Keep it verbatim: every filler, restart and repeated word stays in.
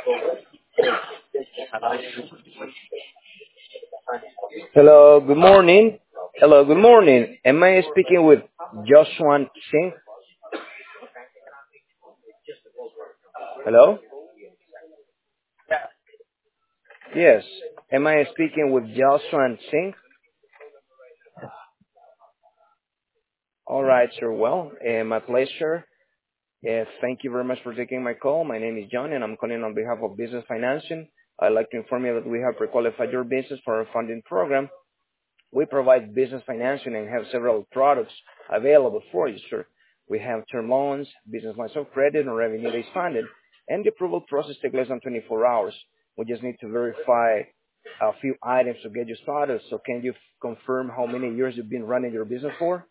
Hello, good morning. Hello, good morning. Am I speaking with Joshua Singh? Hello? Yes. Am I speaking with Joshua Singh? All right, sir. Well, uh, my pleasure. Uh, thank you very much for taking my call. My name is John, and I'm calling on behalf of Business Financing. I'd like to inform you that we have pre-qualified your business for our funding program. We provide business financing and have several products available for you, sir. We have term loans, business lines of credit, and revenue-based funding, and the approval process takes less than twenty-four hours. We just need to verify a few items to get you started. So can you f- confirm how many years you've been running your business for?